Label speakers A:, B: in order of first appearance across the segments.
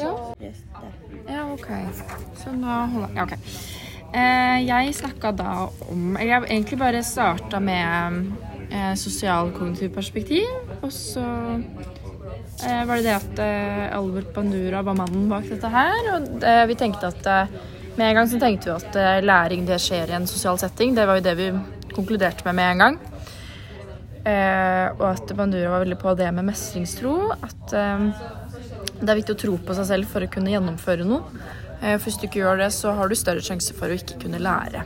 A: Ja. Ja, ok. Så nå holder ja, ok. Jeg snakket da om, eller jeg egentlig bare startet med sosial-kognitiv perspektiv, og så var det at Albert Bandura var mannen bak dette her, og vi tenkte at med en gang så tenkte vi at læring det skjer i en sosial setting, det var jo det vi konkluderte med en gang. Og at Bandura var veldig på det med mestringstro, at det er viktig å tro på seg selv for å kunne gjennomføre noe. For hvis du ikke gjør det, så har du større sjanse for å ikke kunne lære.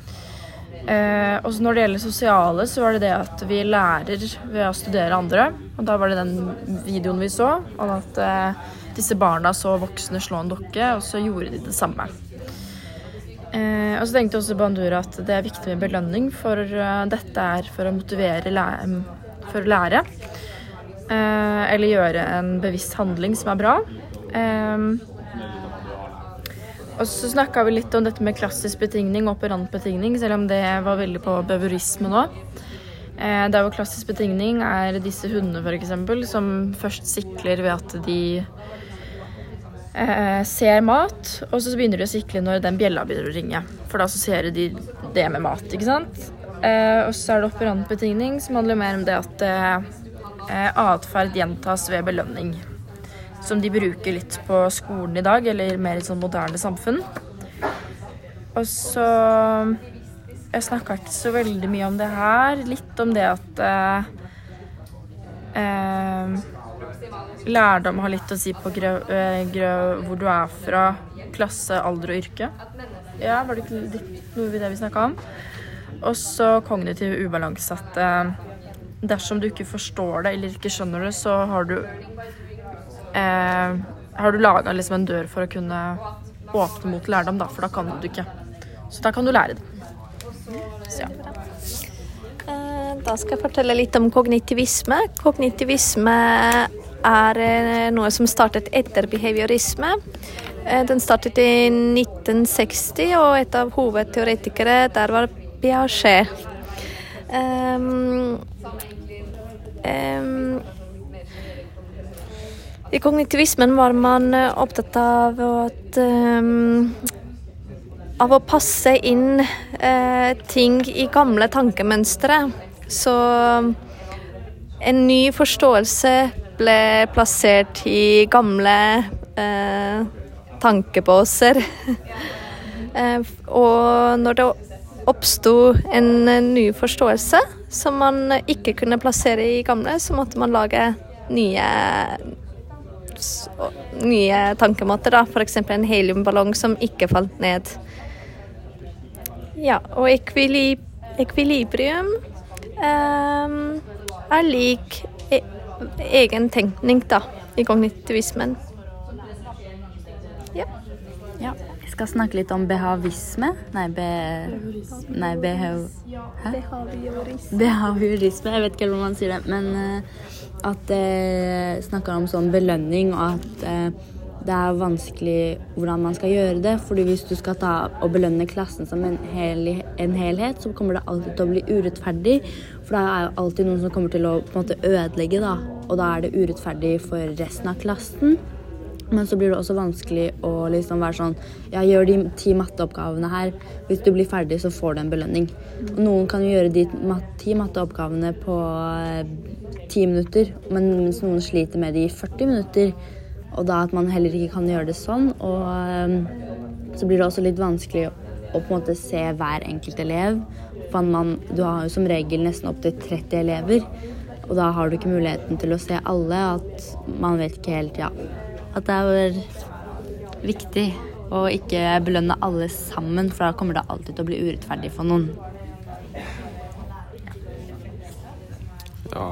A: Og så når det gjelder sosiale, så var det det at vi lærer ved å studere andre. Og da var det den videoen vi så, om at disse barna så voksne slå en dokke, og så gjorde de det samme. Og så tenkte også Bandura at det er viktig med belønning, for dette er for å motivere for å lære. Eller gjøre en bevisst handling som er bra. Og så snakket vi litt om dette med klassisk betingning og operant betingning, selv om det var veldig på beviorisme nå. Der hvor klassisk betingning er disse hundene for eksempel, som først sikler ved at de ser mat, og så begynner de å sikle når den bjella begynner å ringe, for da assosierer de det med mat, ikke sant? Og så er det operant betingning, som handler mer om det at atferd gjentas ved belønning, som de bruker litt på skolen i dag, eller mer i sånn moderne samfunn. Og så jeg snakket ikke så veldig mye om det her, litt om det at lærdom har litt å si på hvor du er fra, klasse, alder og yrke. Ja, var det ikke noe det vi snakket om? Og så kognitiv ubalanse, at dersom du ikke forstår det eller ikke skjønner det, så har du laget liksom en dør for å kunne åpne mot lærdom, da, for da kan du ikke. Så da kan du lære det. Så, ja.
B: Da skal jeg fortelle litt om kognitivisme. Kognitivisme er noe som startet etter behaviorisme. Den startet i 1960, og et av hovedteoretikere der var Piaget. I kognitivismen var man opptatt av å passe inn ting i gamle tankemønstre. Så en ny forståelse ble plassert i gamle tankebåser. Og når det oppstod en ny forståelse som man ikke kunne plassere i gamle, så måtte man lage nye tankemåter, da. For eksempel en heliumballong som ikke falt ned. Ja, og ekvilibrium er lik egen tenkning, da, i kognitivismen. Ja.
C: Ja, vi skal snakke litt om behavisme. Behaviorisme, jeg vet ikke hvordan man sier det, men at det snakker om sånn belønning, og at det er vanskelig hvordan man skal gjøre det, fordi hvis du skal ta og belønne klassen som en helhet, så kommer det alltid til å bli urettferdig, for det er jo alltid noen som kommer til å på en måte ødelegge, da, og da er det urettferdig for resten av klassen. Men så blir det også vanskelig å liksom være sånn, ja, gjør de 10 matteoppgavene her, hvis du blir ferdig så får du en belønning. Og noen kan jo gjøre de 10 matteoppgavene på 10 minutter, mens noen sliter med de i 40 minutter, og da at man heller ikke kan gjøre det sånn, og så blir det også litt vanskelig å på en måte se hver enkelt elev, for du har jo som regel nesten opp til 30 elever, og da har du ikke muligheten til å se alle, at man vet ikke helt, ja, at det er viktig å ikke belønne alle sammen, for da kommer det alltid til å bli urettferdig for noen.
D: Ja,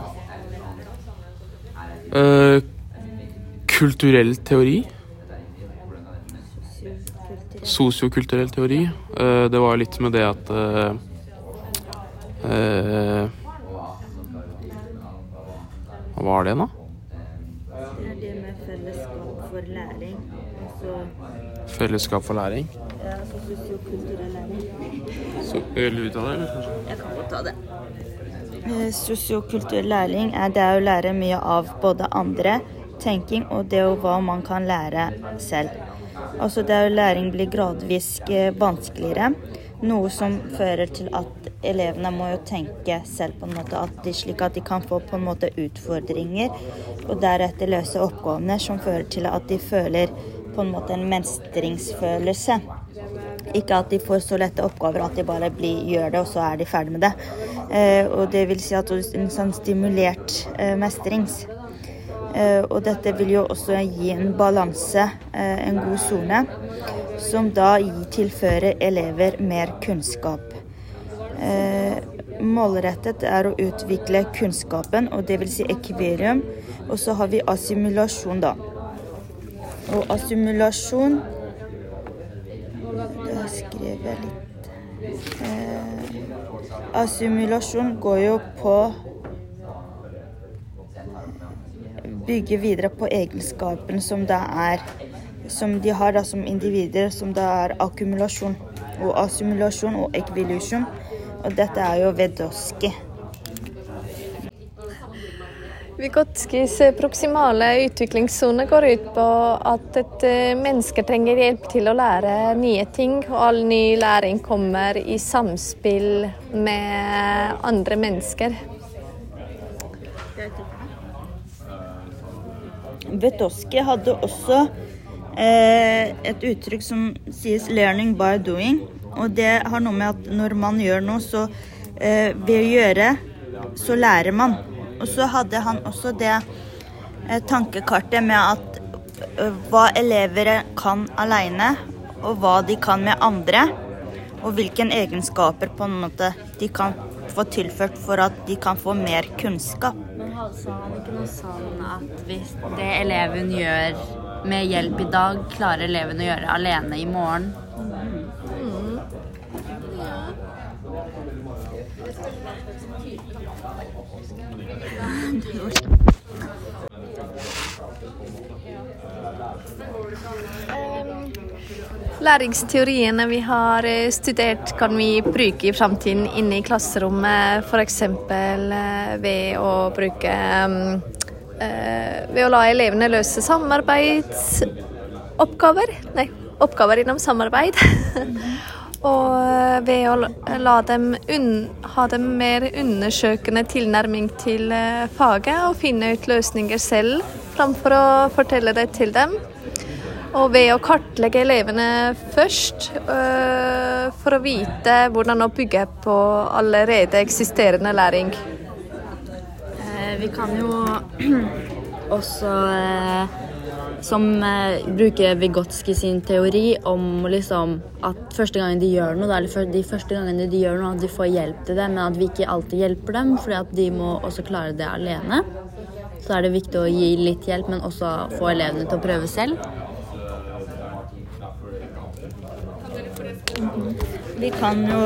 D: kulturell teori. Sosiokulturell teori. Det var litt med det at hva var det da?
E: Det er det med fellesskap for læring.
D: Fellesskap for læring?
E: Ja, sosiokulturell læring.
D: Vil du ta det, eller kanskje?
E: Jeg kan godt ta det. Sosiokulturell læring er det å lære mye av både andre, tenking og det hva man kan lære selv. Altså der læring blir gradvis vanskeligere, noe som fører til at elevene må jo tenke selv på en måte, slik at de kan få på en måte utfordringer, og deretter løse oppgavene som fører til at de føler på en måte en mestringsfølelse. Ikke at de får så lette oppgaver at de bare gjør det, og så de ferdig med det. Og det vil si at det en sånn stimulert mestrings. Og dette vil jo også gi en balanse, en god zone, som da tilfører elever mer kunnskap. Målrettet å utvikle kunnskapen, og det vil si ekvilibrium, og så har vi assimilasjon da. Og assimilasjon, da skrev jeg litt. Assimilasjon går jo på bygge videre på egenskapen som det som de har da, som individer, som det akkumulasjon og assimilasjon og ekvilibrium, og dette jo Vygotsky.
B: Vygotskys proksimale utviklingszone går ut på at et menneske trenger hjelp til å lære nye ting, og all ny læring kommer i samspill med andre mennesker.
E: Vygotsky hadde også et uttrykk som sies learning by doing, og det har noe med at når man gjør noe, så ved å gjøre, så lærer man. Og så hadde han også det tankekartet med at hva elever kan alene, og hva de kan med andre, og hvilke egenskaper på en måte de kan få tilført for at de kan få mer kunnskap.
C: Men sa han ikke noe sånn at hvis det eleven gjør med hjelp i dag, klarer eleven å gjøre alene i morgen?
B: Læringsteoriene vi har studert kan vi bruke i fremtiden inne i klasserommet, for eksempel ved å la elevene løse oppgaver innom samarbeid, og ved å la dem ha dem mer undersøkende tilnærming til faget og finne ut løsninger selv, framfor å fortelle det til dem. Og ved å kartlegge elevene først, for å vite hvordan å bygge på allerede eksisterende læring.
C: Vi kan jo også bruke Vygotsky sin teori om liksom, at første gangen de gjør noe, eller de første gangene de gjør noe, at de får hjelp til det, men at vi ikke alltid hjelper dem, fordi at de må også klare det alene. Så det viktig å gi litt hjelp, men også få elevene til å prøve selv.
E: Vi kan jo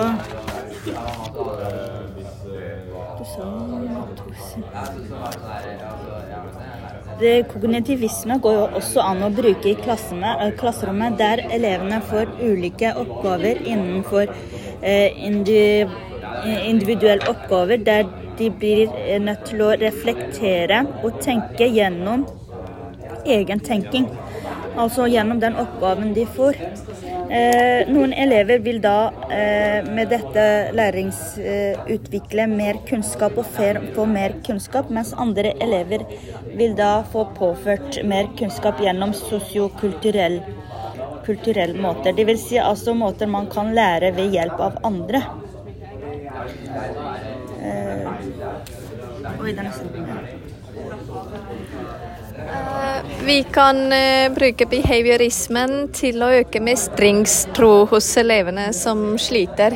E: kognitivisme går jo også an å bruke i klasserommet der elevene får ulike oppgaver innenfor individuelle oppgaver, der de blir nødt til å reflektere og tenke gjennom egen tenking, altså gjennom den oppgaven de får. Noen elever vil da med dette læringsutvikle mer kunnskap og få mer kunnskap, mens andre elever vil da få påført mer kunnskap gjennom sosiokulturelle måter. Det vil si altså måter man kan lære ved hjelp av andre.
B: Vi kan bruke behaviorismen til å øke mestringstro hos elevene som sliter.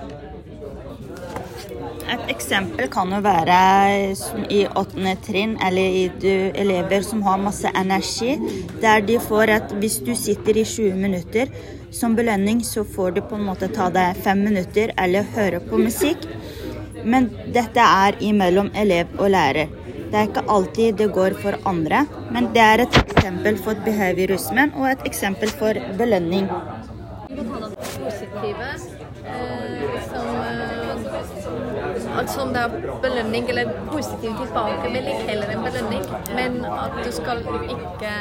E: Et eksempel kan jo være i 8. trinn, eller i elever som har masse energi, der de får hvis du sitter i 20 minutter som belønning, så får du på en måte ta deg 5 minutter eller høre på musikk. Men dette imellom elev og lærer. Det ikke alltid det går for andre, men det et eksempel for behaviorismen og et eksempel for belønning.
B: Vi kan ta det positive, altså om det belønning eller positiv tilbakemelding heller enn belønning, men at du skal ikke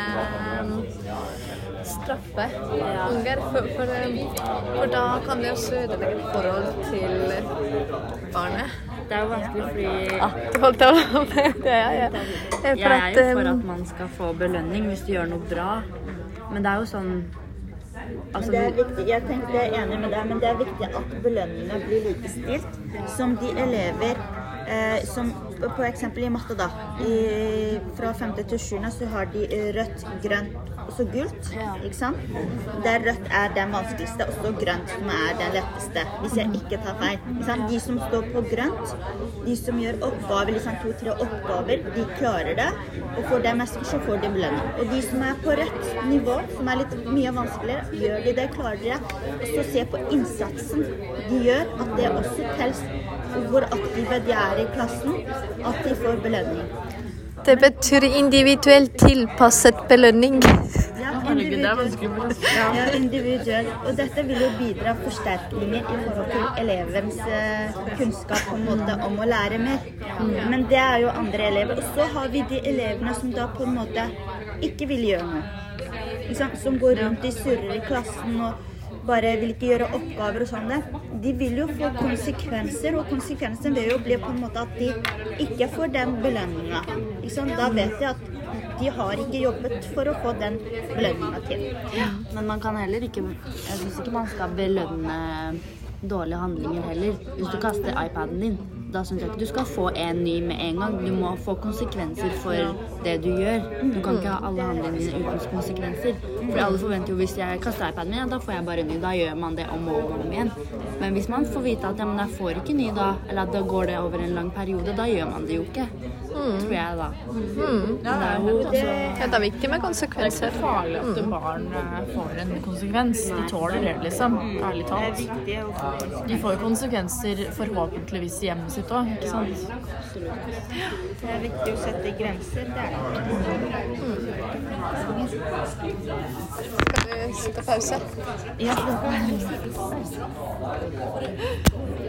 B: straffe unger, for da kan det også ødelegge et forhold til barnet.
C: Det jo vanskelig fordi
B: Det holdt jeg om det.
C: jeg jo for at man skal få belønning hvis du gjør noe bra, men det jo sånn altså,
E: Men det viktig, jeg tenker jeg enig med deg, men det viktig at belønningene blir likestilt som de elever som på eksempel i matte da, fra 5. til 7. så har de rødt, grønt og så gult, ikke sant? Der rødt den vanskeligste, og så grønt som den letteste, hvis jeg ikke tar feil. Ikke sant? De som står på grønt, de som gjør oppgaver, liksom 2-3 oppgaver, de klarer det, og for det meste så får de belønning. Og de som på rødt nivå, som litt mye vanskeligere, gjør de det, klarer de det, og så se på innsatsen de gjør, at det også tels hvor aktive de i klassen, at de får belønning.
B: Det betyr individuelt tilpasset belønning.
E: Ja, individuelt. Og dette vil jo bidra forsterkninger i forhold til elevens kunnskap på en måte om å lære mer. Men det jo andre elever. Og så har vi de elevene som da på en måte ikke vil gjøre noe. Som går rundt surrer i klassen og bare vil ikke gjøre oppgaver og sånn. De vil jo få konsekvenser, og konsekvensen vil jo bli på en måte at de ikke får den belønningen. Da vet de at de har ikke jobbet for å få den belønningen til.
C: Men man kan heller ikke, jeg synes ikke man skal belønne dårlige handlinger heller. Hvis du kaster iPaden din, da synes jeg ikke du skal få en ny med en gang. Du må få konsekvenser for det du gjør. Du kan ikke ha alle handlingene dine uten konsekvenser. For alle forventer jo hvis jeg kaster iPaden min, da får jeg bare ny. Da gjør man det om og om igjen. Men hvis man får vite at jeg får ikke ny da, eller at da går det over en lang periode, da gjør man det jo ikke. Tror jeg da.
B: Det viktig med konsekvenser.
A: Det ikke farlig at barn får en konsekvens. De tåler det, liksom. Ærlig talt. De får jo konsekvenser forhåpentligvis i hjemmet sitt også, ikke sant?
E: Det viktig å sette grenser, det
B: Skal du ta pause?
E: Ja.